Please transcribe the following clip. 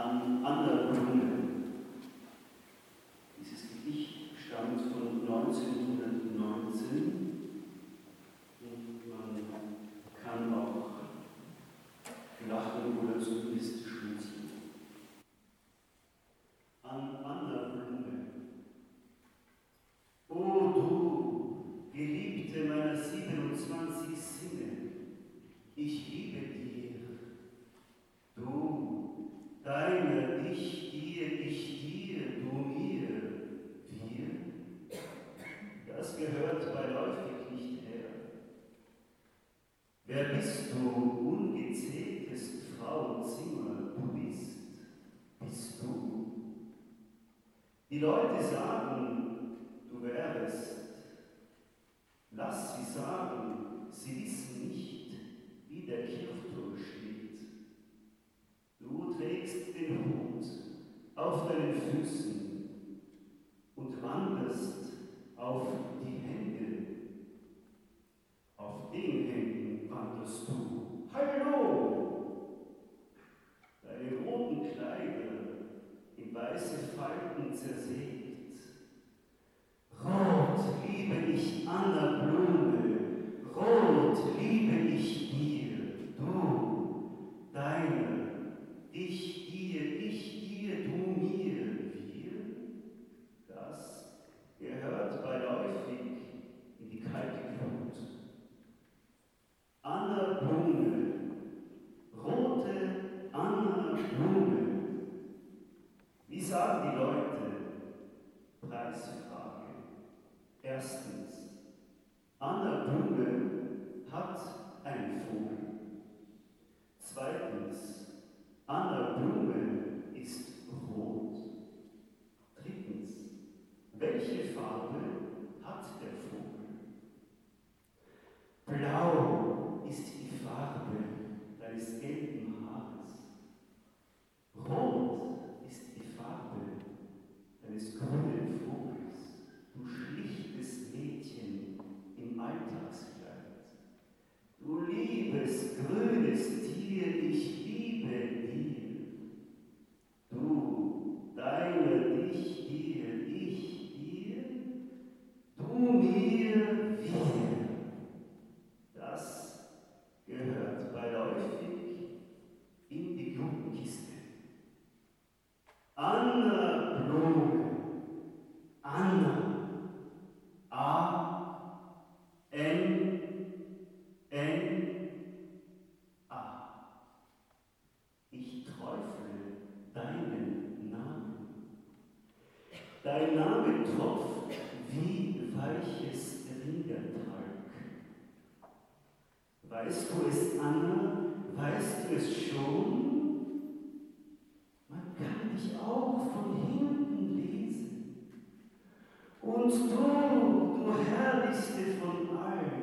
an Anna Blume. Dieses Gedicht stammt von 1919 und man kann auch lachen oder zumindest schmunzeln. An Anna Blume. O du, Geliebte meiner 27 Sinne, ich liebe dir. Du, deiner, ich dir, du mir, wir, das gehört beiläufig nicht her. Wer bist du, ungezähltest Frauenzimmer, du bist du? Die Leute sagen, du wärest, lass sie sagen, sie wissen nicht, wie der Kirchturm steht. Du trägst den Hut auf deinen Füßen und wanderst auf die Hände. Auf den Händen wanderst du. Hallo! Deine roten Kleider in weiße Falten zersägt. Rot liebe ich Anna Blume, rot liebe ich dir, du, deiner, ich dir, du mir, wir, das gehört beiläufig in die kalte Glut. Anna Blume, rote Anna Blume. Wie sagen die Leute? Preisfrage. Erstens, Anna Blume hat einen Vogel. Zweitens, Anna Blume ist rot. Drittens, welche Farbe hat der Vogel? Blau ist die Farbe deines gelben Haares. Rot ist die Farbe deines grünen Vogels. Du schlichtes Mädchen im Alltagskleid. Du liebes, grünes Tier, ich liebe dir. Du, deiner, dich, dir, ich, dir. Du mir, wir. Das gehört beiläufig in die Glutenkiste. Anna Blume. Anna. A-N-N-A. Ich träufle deinen Namen. Dein Name tropft wie weiches Rindertalg. Weißt du es, Anna? Weißt du es schon? Man kann dich auch von hinten lesen. Und du herrlichste von allen,